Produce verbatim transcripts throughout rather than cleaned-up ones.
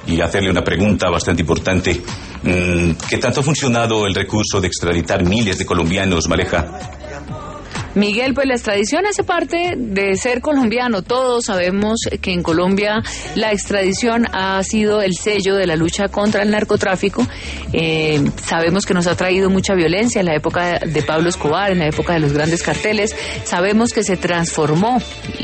y hacerle una pregunta bastante importante. ¿Qué tanto ha funcionado el recurso de extraditar miles de colombianos, Maleja? Miguel, pues la extradición hace parte de ser colombiano. Todos sabemos que en Colombia la extradición ha sido el sello de la lucha contra el narcotráfico. Eh, sabemos que nos ha traído mucha violencia en la época de Pablo Escobar, en la época de los grandes carteles. Sabemos que se transformó.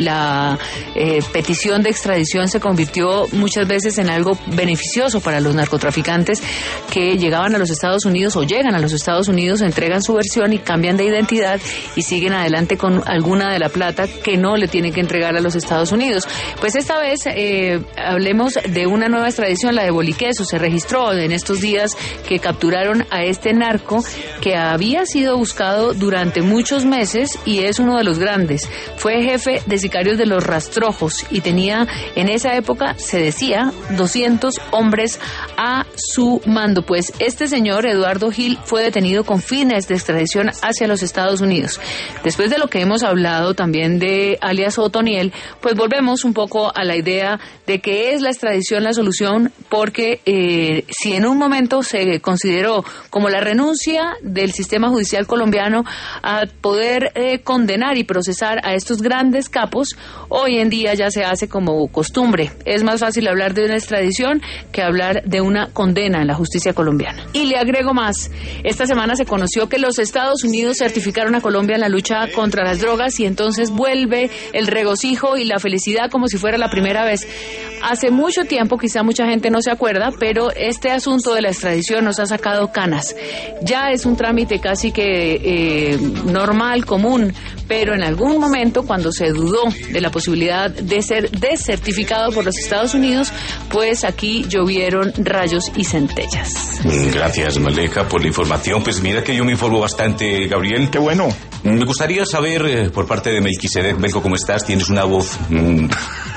La eh, petición de extradición se convirtió muchas veces en algo beneficioso para los narcotraficantes que llegaban a los Estados Unidos o llegan a los Estados Unidos, entregan su versión y cambian de identidad y siguen adelante con alguna de la plata que no le tienen que entregar a los Estados Unidos. Pues esta vez eh, hablemos de una nueva extradición, la de Boliqueso. Se registró en estos días que capturaron a este narco que había sido buscado durante muchos meses y es uno de los grandes. Fue jefe de sicarios de los Rastrojos y tenía en esa época, se decía, doscientos hombres a su mando. Pues este señor, Eduardo Gil, fue detenido con fines de extradición hacia los Estados Unidos. Después de lo que hemos hablado también de alias Otoniel, pues volvemos un poco a la idea de que es la extradición la solución, porque eh, si en un momento se consideró como la renuncia del sistema judicial colombiano a poder eh, condenar y procesar a estos grandes capos, hoy en día ya se hace como costumbre. Es más fácil hablar de una extradición que hablar de una condena en la justicia colombiana. Y le agrego más, esta semana se conoció que los Estados Unidos certificaron a Colombia en la lucha contra las drogas y entonces vuelve el regocijo y la felicidad como si fuera la primera vez. Hace mucho tiempo, quizá mucha gente no se acuerda, pero este asunto de la extradición nos ha sacado canas. Ya es un trámite casi que eh, normal, común, pero en algún momento cuando se dudó de la posibilidad de ser desertificado por los Estados Unidos, pues aquí llovieron rayos y centellas. Gracias, Maleja, por la información. Pues mira que yo me informo bastante, Gabriel. Qué bueno. Me gustaría saber, eh, por parte de Melquisedec, Belko, ¿cómo estás? Tienes una voz... Mmm,